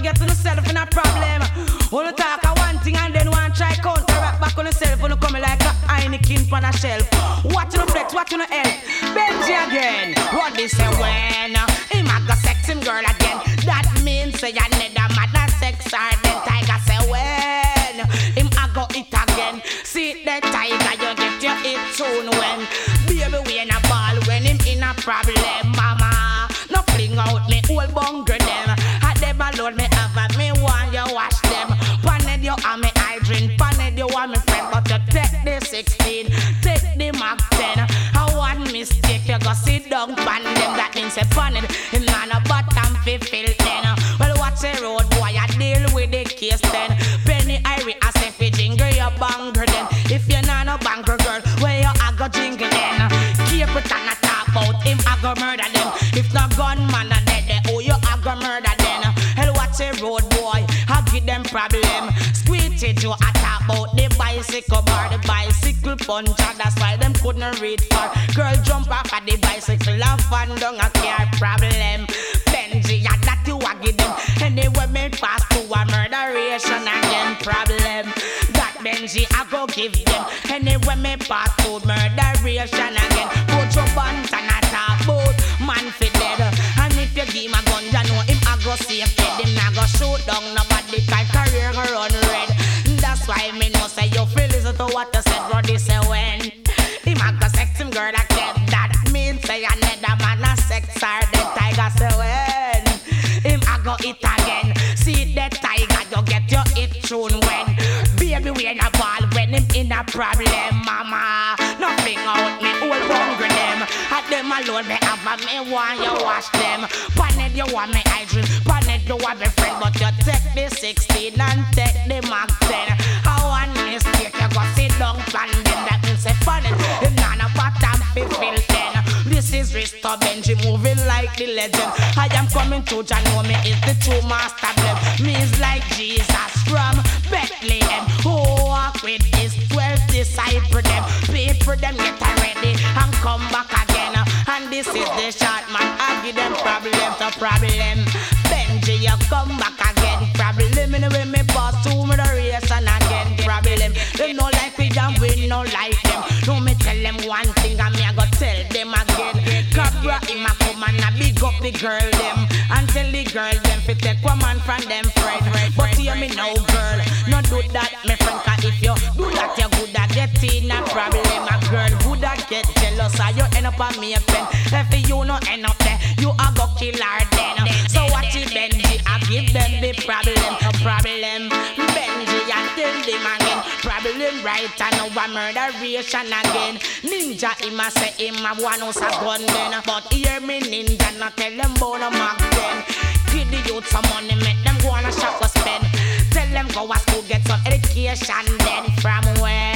get to yourself in a problem. Wanna talk a one thing and then one try counteract back on yourself. Wanna come like a Heineken on a shelf. Watch no flex, watch no help. Benji again. What they say when him a go sex him girl again. That means say you need a man a sex her. Then Tiger say when him a go it again. See the Tiger you get your it soon when baby we in a ball when him in a problem. Mama no fling out me old bunker them. Had them alone me have a me want you wash them. Paned you and me I drink. Paned you and me friend but you take the 16, take the Mac 10. I want mistake you go sit down pan them. That means a paned him man a bottom fi fill then. Well watch a road boy I deal with the case then. Penny Irie I say fi jingle your banger then. If you not no banger girl where you a go jingle then. Keep it and a talk about him I go murder them. If no gunman a dead oh you a go murder then. Hell watch a road boy I give them problem. Squeeze it you a talk about the bicycle bar, the bicycle puncher. That's why them couldn't read far. Girl jump off of the bicycle and fall down a car problem. Benji yeah that you a give them. Anyway me pass to a murderation again problem. That Benji I go give them. Anyway me pass to murderation again. Put your buns and a talk about man fi dead. And if you give him a gun you know him a go safe dead. Him a go shoot down nobody cause career go run red. That's why me know say you feel listen to what you said Roddy say when him a go sex him girl again. That means say another man a sex her. The Tiger say when him a go it again. See the Tiger you get your it soon when baby we in a ball when him in a problem. Mama nothing out me old hungry them. At them alone me have a me want you wash them. Paned you want me I drink. Paned you want me friend but you take the 16 and take the Mac 10. I want mistake you go sit down plan them. That means say paned him not a bottom fi fill ten. This is Risto Benji moving like the legend. I am coming to Jah know me is the true master blem. Me is like Jesus from Bethlehem who walk with his 12 disciples them. People them get ready and come back again. And this is the short man I give them problem to problem. Benji you come back again. Problem in the way me pass to me the race and again. Problem they no like we and we no like them. No me tell them one thing and me I go tell them again. Cabra him a come and a big up the girl them. And tell the girl them fi take one man from them friend. But hear me now girl, no do that me friend. Cause if you do that you good a get in a problem. A girl good a get jealous or you end up on me a pen. If you no end up there, you a go kill her then. So watch it Benji, I give them the problem. A problem Benji I tell them again. Problem right and now a murderation again. Ninja him a say him a one house a gun then. But hear me ninja not tell them bout no Mac 10. Give the youth some money make them go on a shop to spend. Tell them go a school get some education then. From where